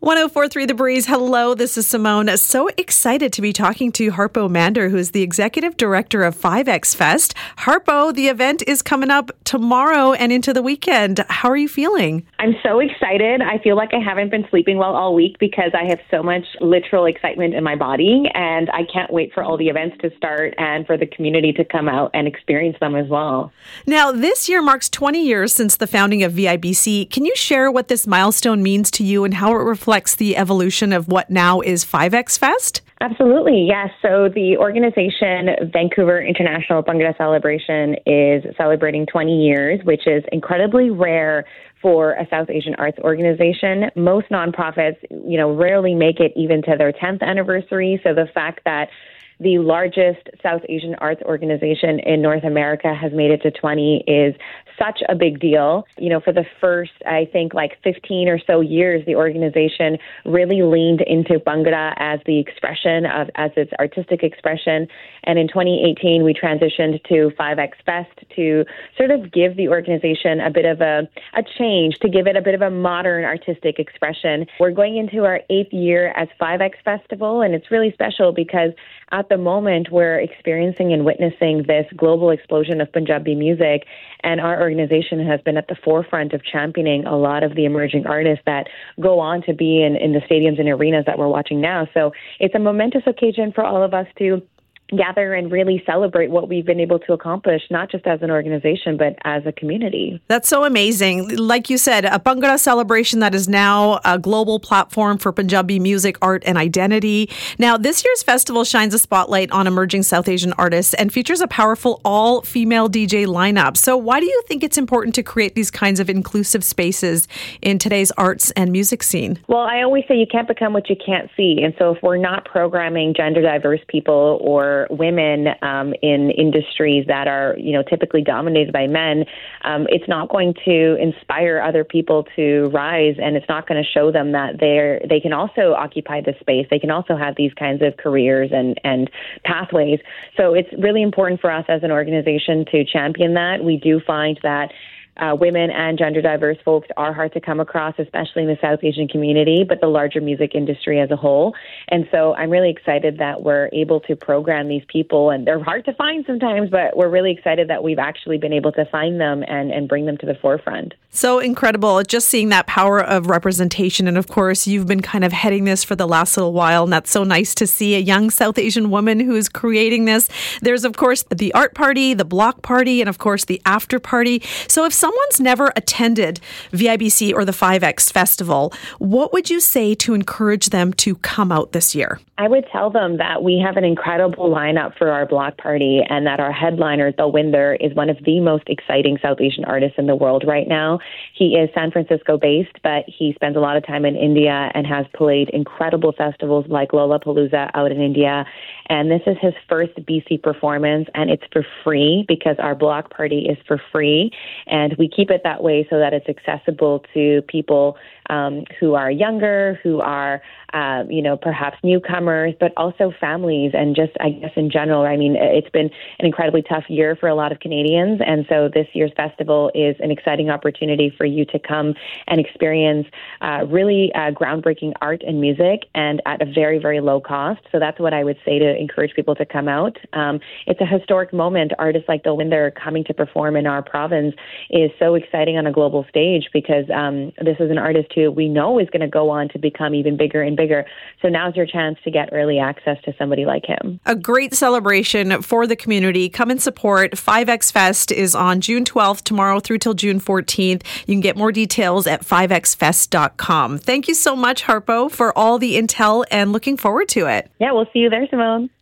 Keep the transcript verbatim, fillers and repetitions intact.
one oh four point three The Breeze. Hello, this is Simone. So excited to be talking to Harpo Mander, who is the executive director of five X Fest. Harpo, the event is coming up tomorrow and into the weekend. How are you feeling? I'm so excited. I feel like I haven't been sleeping well all week because I have so much literal excitement in my body, and I can't wait for all the events to start and for the community to come out and experience them as well. Now, this year marks twenty years since the founding of V I B C. Can you share what this milestone means to you and how it reflects the evolution of what now is five X Fest? Absolutely, yes. So the organization Vancouver International Bhangra Celebration is celebrating twenty years, which is incredibly rare for a South Asian arts organization. Most nonprofits, you know, rarely make it even to their tenth anniversary. So the fact that the largest South Asian arts organization in North America has made it to twenty is such a big deal. You know, for the first, I think, like fifteen or so years, the organization really leaned into Bhangra as the expression of, as its artistic expression. And in twenty eighteen, we transitioned to five X Fest to sort of give the organization a bit of a, a change, to give it a bit of a modern artistic expression. We're going into our eighth year as five X Festival, and it's really special because at the moment, we're experiencing and witnessing this global explosion of Punjabi music, and our organization has been at the forefront of championing a lot of the emerging artists that go on to be in, in the stadiums and arenas that we're watching now. So it's a momentous occasion for all of us to gather and really celebrate what we've been able to accomplish, not just as an organization, but as a community. That's so amazing. Like you said, a Bhangra celebration that is now a global platform for Punjabi music, art, and identity. Now, this year's festival shines a spotlight on emerging South Asian artists and features a powerful all-female D J lineup. So why do you think it's important to create these kinds of inclusive spaces in today's arts and music scene? Well, I always say you can't become what you can't see. And so if we're not programming gender diverse people or women um, in industries that are, you know, typically dominated by men, um, it's not going to inspire other people to rise, and it's not going to show them that they're they can also occupy the space. They can also have these kinds of careers and and pathways. So it's really important for us as an organization to champion that. We do find that Uh, women and gender diverse folks are hard to come across, especially in the South Asian community, but the larger music industry as a whole. And so I'm really excited that we're able to program these people, and they're hard to find sometimes, but we're really excited that we've actually been able to find them and, and bring them to the forefront. So incredible. Just seeing that power of representation. And of course, you've been kind of heading this for the last little while, and that's so nice to see a young South Asian woman who is creating this. There's, of course, the art party, the block party, and of course, the after party. So if someone's never attended V I B C or the five X Festival, what would you say to encourage them to come out this year? I would tell them that we have an incredible lineup for our block party, and that our headliner, Dalwinder, is one of the most exciting South Asian artists in the world right now. He is San Francisco based, but he spends a lot of time in India and has played incredible festivals like Lollapalooza out in India. And this is his first B C performance, and it's for free because our block party is for free. And we keep it that way so that it's accessible to people um, who are younger, who are, uh, you know, perhaps newcomers, but also families. And just, I guess, in general, I mean, it's been an incredibly tough year for a lot of Canadians. And so this year's festival is an exciting opportunity for you to come and experience uh, really uh, groundbreaking art and music, and at a very, very low cost. So that's what I would say to encourage people to come out. Um, it's a historic moment. Artists like Dalwinder coming to perform in our province is so exciting on a global stage, because um, this is an artist who we know is going to go on to become even bigger and bigger. So now's your chance to get early access to somebody like him. A great celebration for the community. Come and support. five X Fest is on June twelfth, tomorrow through till June fourteenth. You can get more details at five x fest dot com. Thank you so much, Harpo, for all the intel, and looking forward to it. Yeah, we'll see you there, Simone.